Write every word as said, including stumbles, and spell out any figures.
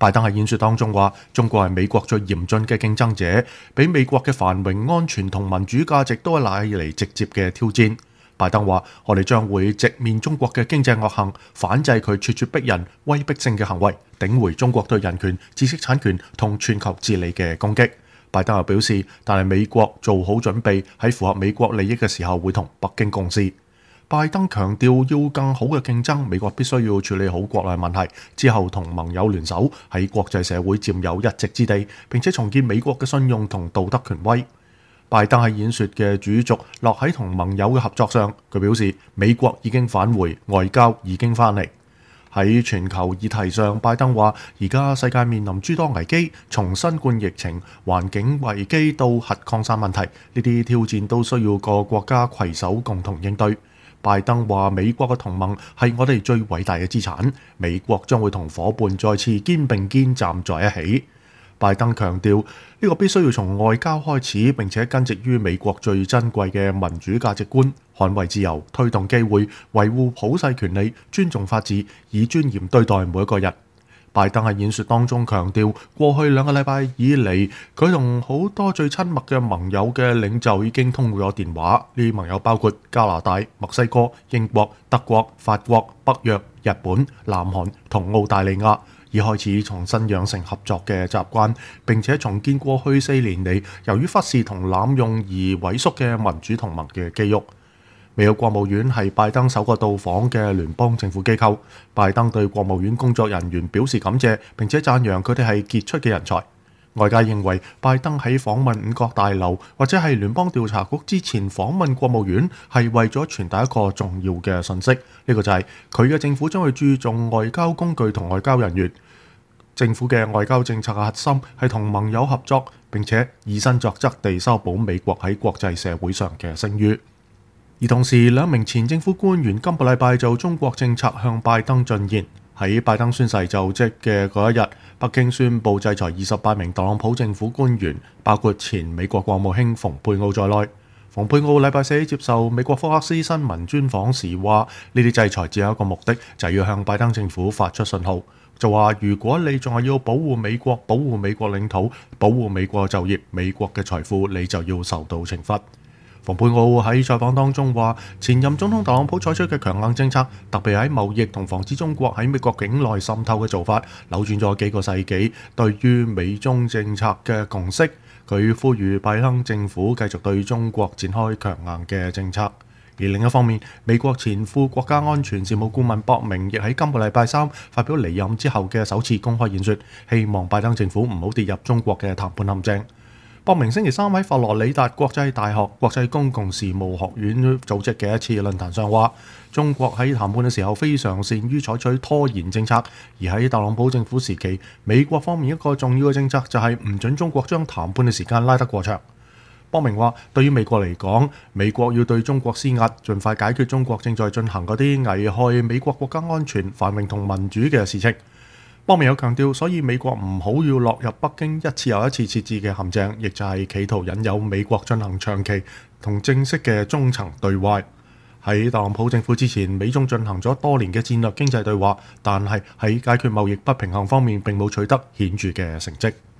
拜登喺演說當中話：中國係美國最嚴峻嘅競爭者，比美國嘅繁榮、安全同民主價值都係賴嚟直接嘅挑戰。拜登話：我哋將會直面中國嘅經濟惡行，反制佢咄咄逼人、威逼性嘅行為，頂回中國對人權、知識產權同全球治理嘅攻擊。拜登又表示，但係美國做好準備，喺符合美國利益嘅時候會同北京共事。拜登強調要更好嘅競爭，美國必須要處理好國內問題，之後同盟友聯手喺國際社會佔有一席之地，並且重建美國嘅信用同道德權威。拜登喺演說嘅主軸落喺同盟友嘅合作上，佢表示美國已經返回，外交已經翻嚟。喺全球議題上，拜登話：而家世界面臨諸多危機，從新冠疫情、環境危機到核擴散問題，呢啲挑戰都需要各國家攜手共同應對。拜登話：美國嘅同盟係我哋最偉大嘅資產，美國將會同夥伴再次肩並肩站在一起。拜登強調呢個必須要從外交開始，並且根植於美國最珍貴嘅民主價值觀，捍衛自由、推動機會、維護普世權利、尊重法治，以尊嚴對待每一個人。拜登喺演說當中強調，過去兩個禮拜以嚟，佢同好多最親密嘅盟友嘅領袖已經通過咗電話。呢啲盟友包括加拿大、墨西哥、英國、德國、法國、北約、日本、南韓同澳大利亞，已開始重新養成合作嘅習慣，並且重建過去四年嚟由於忽視同濫用而萎縮嘅民主同盟嘅肌肉。美國國務院係拜登首個到訪嘅聯邦政府機構。拜登對國務院工作人員表示感謝，並且讚揚佢哋係傑出嘅人才。外界認為拜登喺訪問五角大樓或者係聯邦調查局之前訪問國務院，係為咗傳達一個重要嘅訊息。呢個就係佢嘅政府將會注重外交工具同外交人員。政府嘅外交政策嘅核心係同盟友合作，並且以身作則地修補美國喺國際社會上嘅聲譽。而同時，兩名前政府官員今個禮拜就中國政策向拜登進言。喺拜登宣誓就職嘅嗰一日，北京宣布制裁二十八名特朗普政府官員，包括前美國國務卿蓬佩奧在內。蓬佩奧禮拜四接受美國福克斯新聞專訪時話：呢啲制裁只有一個目的，就係要向拜登政府發出信號，就話如果你仲係要保護美國、保護美國領土、保護美國就業、美國嘅財富，你就要受到懲罰。蓬佩奧喺採訪當中話：前任總統特朗普採取嘅強硬政策，特別喺貿易同防止中國喺美國境內滲透嘅做法，扭轉咗幾個世紀對於美中政策嘅共識。佢呼籲拜登政府繼續對中國展開強硬嘅政策。而另一方面，美國前副國家安全事務顧問博明亦喺今個禮拜三發表離任之後嘅首次公開演說，希望拜登政府唔好跌入中國嘅談判陷阱。博明星期三喺佛羅里達國際大學國際公共事務學院組織嘅一次論壇上話，中國喺談判嘅時候非常善於採取拖延政策，而喺特朗普政府時期，美國方面一個重要嘅政策就係唔准中國將談判嘅時間拉得過長。博明話，對於美國嚟講，美國要對中國施壓，盡快解決中國正在進行嗰啲危害美國國家安全、繁榮同民主嘅事情。博明有強調，所以美國唔好要落入北京一次又一次設置嘅陷阱，亦就係企圖引誘美國進行長期同正式嘅中層對話。喺特朗普政府之前，美中進行咗多年嘅戰略經濟對話，但係喺解決貿易不平衡方面並冇取得顯著嘅成績。